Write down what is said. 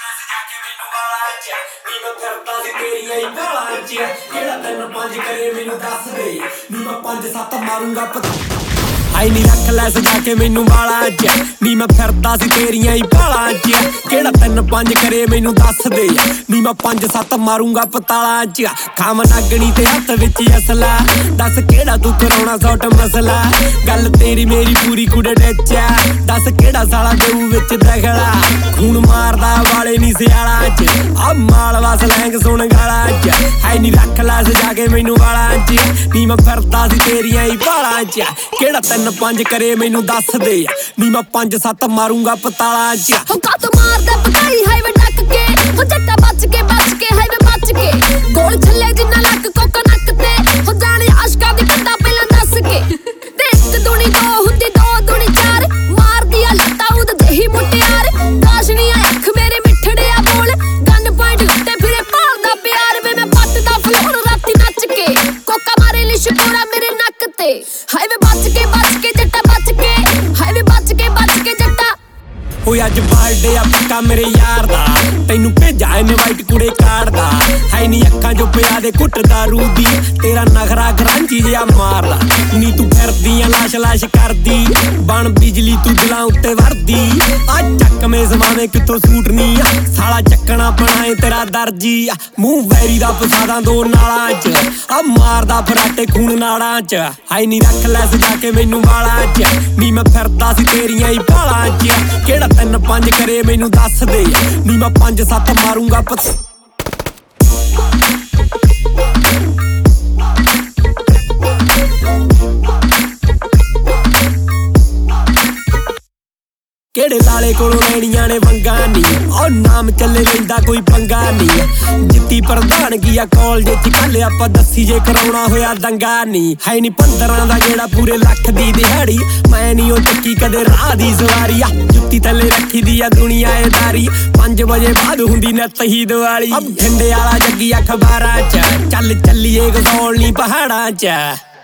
ਆਈ ਨੀ ਰੱਖ ਲੈ ਸਜਾ ਕੇ ਮੈਨੂੰ ਵਾਲਾਂ 'ਚ ਨੀ ਮੈਂ ਫਿਰਦਾ ਸੀ ਤੇਰੀਆਂ ਹੀ ਭਾਲਾਂ 'ਚ ਕਿਹੜਾ 3-5 ਕਰੇ ਮੈਨੂੰ ਦੱਸ ਦੇ ਨੀ ਮੈਂ 5-7 ਮਾਰੂੰਗਾ ਪਤਾਲਾਂ 'ਚ ਖਾਮ ਨਾਗਣੀ ਤੇ ਹੱਥ ਵਿੱਚ ਅਸਲਾ ਦੱਸ ਕਿਹੜਾ ਤੂੰ ਕਰਾਉਣਾ ਸੌਟ ਮਸਲਾ ਗੱਲ ਤੇਰੀ ਮੇਰੀ ਪੂਰੀ ਕੁੜੇ ਡੱਚਾ ਦੱਸ ਕਿਹੜਾ ਸਾਲਾ ਦੇਊ ਵਿੱਚ ਦਖਲਾ ਖੂਨ ਮਾਰਦਾ ਵਾਲੇ ਨੀ ਸਿਆਲਾਂ 'ਚ ਆ ਮਾਲਵਾ ਸਲੈਂਗ ਸੁਣ ਗਾਲਾਂ 'ਚ ਆਈ ਨੀ ਰੱਖ ਲੈ ਸਜਾ ਕੇ ਮੈਨੂੰ ਵਾਲਾਂ 'ਚ ਨੀ ਮੈਂ ਫਿਰਦਾ ਸੀ ਤੇਰੀਆਂ ਹੀ ਭਾਲਾਂ 'ਚ ਕਿਹੜਾ 3-5 ਕਰੇ ਮੈਨੂੰ ਦੱਸ ਦੇ ਨੀ ਮੈਂ 5-7 ਮਾਰੂੰਗਾ ਪਤਾਲਾਂ 'ਚ ਹੋ ਕਾਤੋਂ ਮਾਰਦਾ ਪਕਾਈ ਹਾਈਵੇ ਡੱਕ ਕੇ ਹੋ ਜੱਟਾ ਬਚ ਕੇ ਹਾਈਵੇ ਬਚ ਕੇ ਗੋਲ ਛੱਲੇ ਜਿੰਨਾ ਲੱਕ ਕੋਕਾ ਨੱਕ ਤੇ ਹੋ ਜਾਣੇ ਆਸ਼ਕਾਂ ਦੀ ਪੱਤਾ ਪਹਿਲਾਂ ਦੱਸ ਕੇ ਤੇ ਇੱਕ ਦੁਨੀ ਦੋ ਹੁੰਦੀ ਦੋ ਦੁਨੀ ਚਾਰ ਮਾਰਦੀ ਆ ਲੱਤਾਂ ਉਹਦੇ ਜਿਹੀ ਮੁਟਿਆਰ ਕਾਸ਼ਨੀਆਂ ਅੱਖ ਮੇਰੇ ਮਿੱਠੜਿਆ ਬੋਲ ਗਨ ਪੁਆਇੰਟ ਉੱਤੇ ਫਿਰੇ ਭਾਲਦਾ ਪਿਆਰ ਵੇ ਮੈਂ ਪੱਟ ਦਾ ਫਲੋਰ ਰਾਤੀ ਨੱਚ ਕੇ ਕੋਕਾ ਮਾਰੇ ਲਿਸ਼ਕੋਰਾ ਮੇਰੇ ਨੱਕ ਤੇ ਹਾਈਵੇ ਬਚ ਕੇ ਜੱਟਾ ਬਚ ਕੇ ਹਾਈਵੇ ਬਚ ਕੇ ਜੱਟਾ ਓਏ ਅੱਜ ਬਰਥਡੇ ਆ ਪੱਕਾ ਮੇਰੇ ਯਾਰ ਦਾ ਤੈਨੂੰ ਭੇਜਾ ਇਨਵਾਈਟ ਕੁੜੇ ਕਾਰਡ ਦਾ ਹੈ ਨੀ ਅੱਖਾਂ ਚੋਂ ਪਿਆ ਦੇ ਘੁੱਟ ਦਾਰੂ ਦੀ ਤੇਰਾ ਨਖਰਾ ਗਰਾਂਚੀ ਜਿਹਾ ਮਾਰਦਾ ਨੀ ਤੂੰ ਫਿਰਦੀ ਆ ਲਾਸ਼ ਕਰਦੀ ਬਣ ਬਿਜਲੀ ਤੂੰ ਦਿਲਾਂ ਉੱਤੇ ਵਰਦੀ ਆ ਚੱਕਵੇਂ ਜ਼ਮਾਨੇ ਕਿੱਥੋਂ ਸੂਟ ਨਹੀਂ ਆ ਸਾਲਾ ਚੱਕਣਾ ਬਣਾਏ ਤੇਰਾ ਦਰਜੀ ਮੂੰਹ ਵੈਰੀ ਦਾ ਫਸਾਦਾ ਦੋ ਨਾਲਾਂ 'ਚ ਆ ਮਾਰਦਾ ਫਰਾਟੇ ਖੂਨ ਨਾੜਾਂ 'ਚ ਹਾਈ ਨੀ ਰੱਖ ਲੈ ਸਜਾ ਕੇ ਮੈਨੂੰ ਵਾਲਾਂ 'ਚ ਨੀ ਮੈਂ ਫਿਰਦਾ ਸੀ ਤੇਰੀਆਂ ਹੀ ਭਾਲਾਂ 'ਚ ਕਿਹੜਾ 3-5 ਕਰੇ ਮੈਨੂੰ ਦੱਸ ਦੇ ਨੀ ਮੈਂ 5-7 ਮਾਰੂੰਗਾ ਕਿਹੜੇ ਲਾਲੇ ਕੋਲੋਂ ਲੈਣੀਆਂ ਨੇ ਵੰਗਾਂ ਨੀ ਉਹ ਨਾਮ ਚੱਲੇ ਲੈਂਦਾ ਕੋਈ ਪੰਗਾ ਨੀ ਜਿੱਤੀ ਪ੍ਰਧਾਨਗੀ ਆ ਕਾਲਜ 'ਚ ਕੱਲ ਆਪਾਂ ਦੱਸੀ ਜੇ ਕਰਾਉਣਾ ਹੋਇਆ ਦੰਗਾ ਨੀ ਹੈ ਨੀ 15 ਦਾ ਜਿਹੜਾ ਪੂਰੇ ਲੱਖ ਦੀ ਦਿਹਾੜੀ ਮੈਂ ਨੀ ਉਹ ਚੱਕੀ ਕਦੇ ਰਾਹ ਦੀ ਸਵਾਰੀ ਆ ਜੁੱਤੀ ਥੱਲੇ ਰੱਖੀ ਦੀ ਆ ਦੁਨੀਆ ਏ ਦਾਰੀ 5 ਵਜੇ ਬਾਅਦ ਹੁੰਦੀ ਨਿੱਤ ਹੀ ਦੀਵਾਲੀ ਠੰਡੇ ਵਾਲਾ ਜੱਗੀ ਅਖਬਾਰਾਂ 'ਚ ਚੱਲੀਏ ਗਜ਼ੌਲ ਨੀ ਪਹਾੜਾਂ 'ਚ